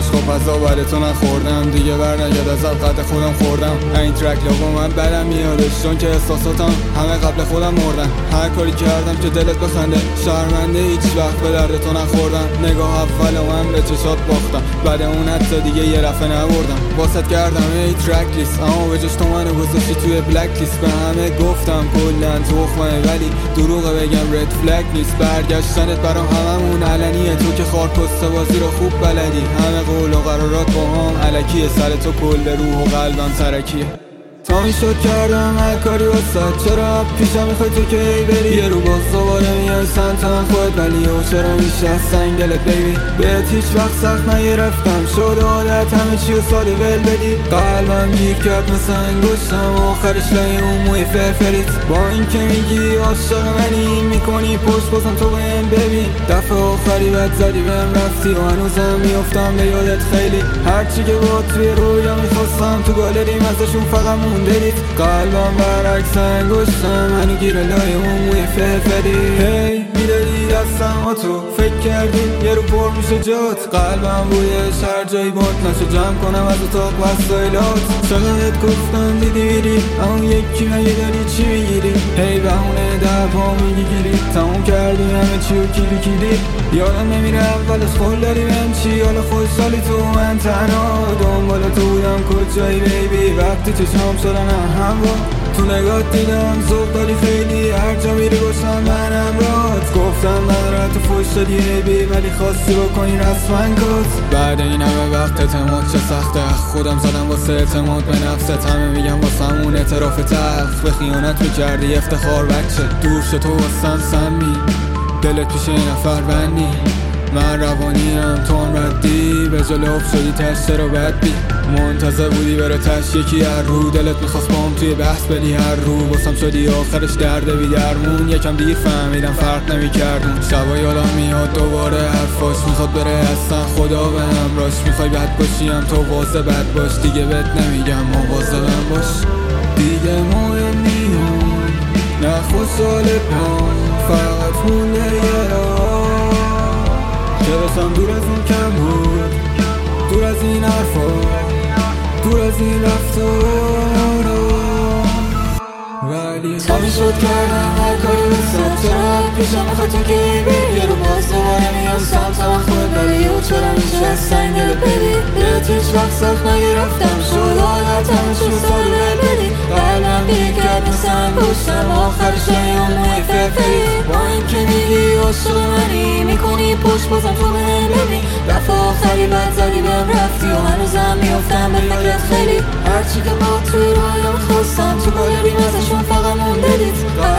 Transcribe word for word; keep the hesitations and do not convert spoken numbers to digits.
خب از آورتو نخوردم دیگه برنگرد از قد خودم خوردم. این ترک لابا من بدم میادش چون که احساساتم همه قبل خودم مردن. هر کاری کردم که دلت بخنده شرمنده هیچ وقت به درد تو نخوردم. نگاه اول من به چشات باختم بعد اون حتی دیگه یه رفه نبردم. واسط کردم ای ترک لیست اما به جش تو منو گذاشتی توی بلک لیست. به همه گفتم کلن تخمه ولی دروغه بگم رد فلگ نیست. برگشتنت برام هممون علنیه تو که خارکسته بازی رو خوب بلدی. همه قول و قرارات با هم علکیه سر تو کل روح و قلبم ترکیه. تا میشد کردم هر کاری واسد چرا پیشم میخوای تو که ای بری یه رو باز دوباره میای سمت من خود ولی او چرا میشه از سنگ دلت بیبی بهت هیچ وقت سخت نگرفتم شد عادت همه چی و ساده ول بدی. قلبم گیر کرد مثل انگشتم آخرش لای اون موی فرفریت. با این که میگی عاشق منی میکنی پشت بازم تو بهم ببین. دفعه آخری بد زدی بهم رفتی و هنوزم میافتم به یادت خیلی. هرچی که با توی رویا میخواستم تو گالریم ازشون فقط دلید. قلبم برعکس انگشتم هنو گیر لای اون موی فرفری. هی میدادی دستم ها تو فکر کردی یه رو پر میشه جات. قلبم بویش هر جایی باد نشو جمع کنم از اتاق وسایلات. چقدرت گفتم دیدی بیری اما یکی مگه داری چی میگیری. هی بهونه ده پا میگی گیری تموم کردی همه چی و کیلی کیلی. یادم نمیره اولش خول داری من چی حالا خوشحالی تو من تنها دنبال تو بودم کجایی بیبی. وقتی چشم شدن هم با تو نگاه دیدم ذوق داری خیلی هر جا میری گوشم منم رات. گفتم ندارد تو فوش دادی بی ولی خواستی بکنی رسما کات. بعد این همه وقت اعتماد چه سخته خودم زدم واسه اعتماد به نفست. همه میگم واسه همون اعتراف تلخ به خیانت میکردی افتخار بچه. دور شد تو واسم سمی دلت پیش این نفر بندی. من روانیم تو هم ردی به جلو اب شدی تشته رو بد بی. منتظر بودی بره تش یکی هر رو دلت میخواست با هم توی بحث بدی هر رو باسم شدی آخرش درده بی درمون. یکم دیر فهمیدم فرق نمیکردون شبا یادم میاد دوباره حرفاش میخواد بره اصلا خدا به همراش. میخوای بد باشیم تو واسه بد باش دیگه بهت نمیگم مواظبم باش. دیگه مهم نیون نه خوشحال پام فقط مونده یه راه که بسم دور از اون کم بود دور از این حرفا دور از این رفتارا. ولی تمی شد کردم هر کاری بسد چرا پیشم میخواد تو که بری یه رو باز دوباره میام سمت من خود ولی او چرا میشه از سنگ دلت بری. بهت هیچ وقت سخت نگرفتم شد عادت همه چی و ساده ول بدی. قلبم گیر کرد مثل انگشتم آخرش لای اون موی فرفری. با این که میگی عاشق منی میکنی پشت بازم تو بهم ببین. دفعه آخری بد زدی بهم رفتی و هنوزم میافتم به فکرت خیلی. هرچی که با توی رویا میخواستم تو گالریم ازشون فقط مونده دید.